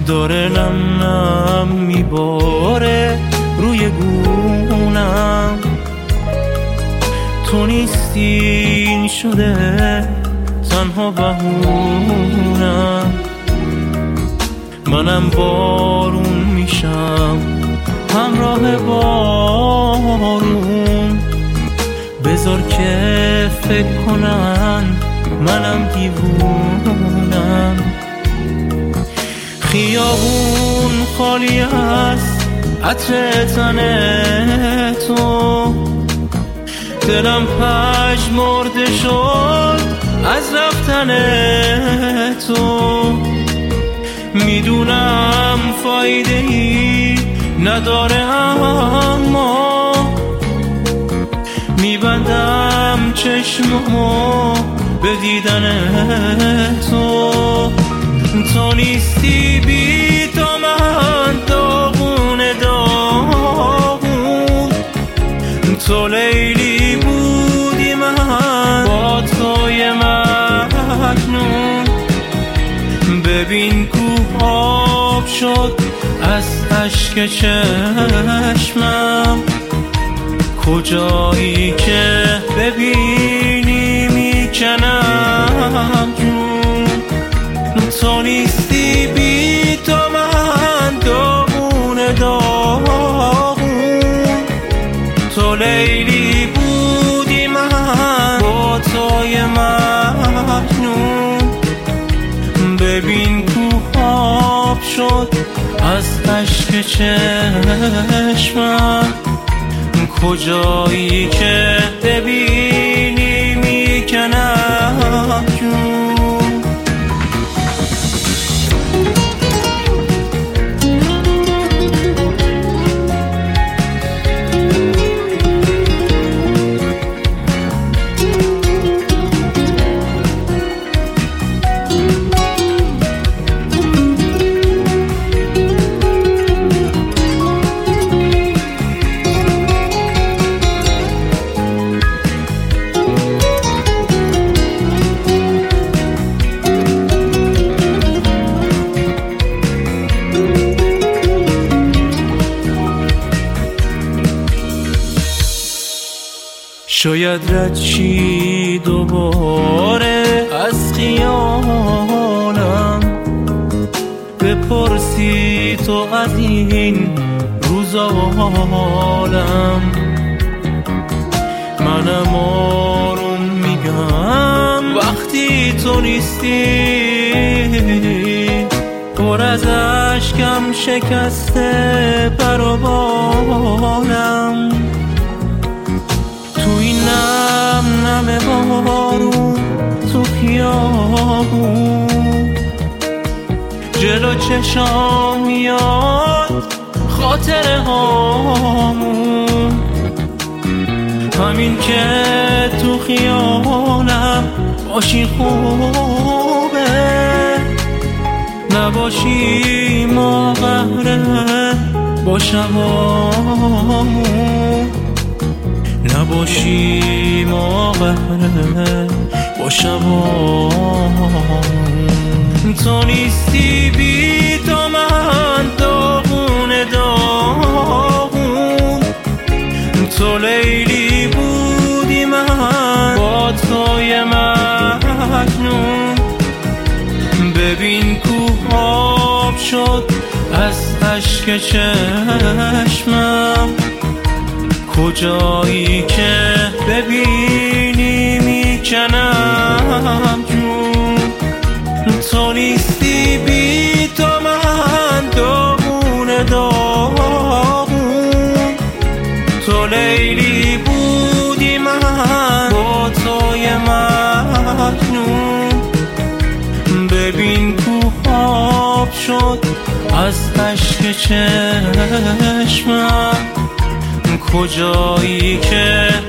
داره نم نم میباره روی گونم. تو نیستی شده تنها بهونم. منم بارون میشم همراه بارون. بذار که فکر کنن منم دیوونم. خیابون خالی است عطر تن تو. دلم پژمرده شد از رفتن تو. میدونم فایده ای نداره اما میبندم چشممو به دیدن تو. تو نیستی بی تو من داغون داغون. تو لیلی بودی من با توی مجنون. ببین کوه آب شد از اشک چشمم. کجایی که ببینی میکنم جون. تو نیستی بی تو من داغون داغون. تو لیلی بودی من با توی مجنون. ببین کوه آب شد از اشک چشمم. کجایی که ببینی میکنم جون. شاید رد شی دوباره از خیالم. بپرسی تو از این روزا حالم. منم آروم میگم وقتی تو نیستی. پر از اشکم شکسته پر و بالم. توی نم نم بارون تو خیابون. جلو چشام میاد خاطره هامون. همین که تو خیالم باشی خوبه. نباشی ما قهره با شبامون. نباشی ما قهره با شبامون. تو نیستی بی تو من داغون داغون. تو لیلی بودی من با توی مجنون. ببین کوه آب شد از اشک چشمم. کجایی که ببینی میکنم جون. تو نیستی بی تو من داغون داغون. تو لیلی بودی من با توی مجنون. ببین کوه آب شد از اشک چشمم. کجایی که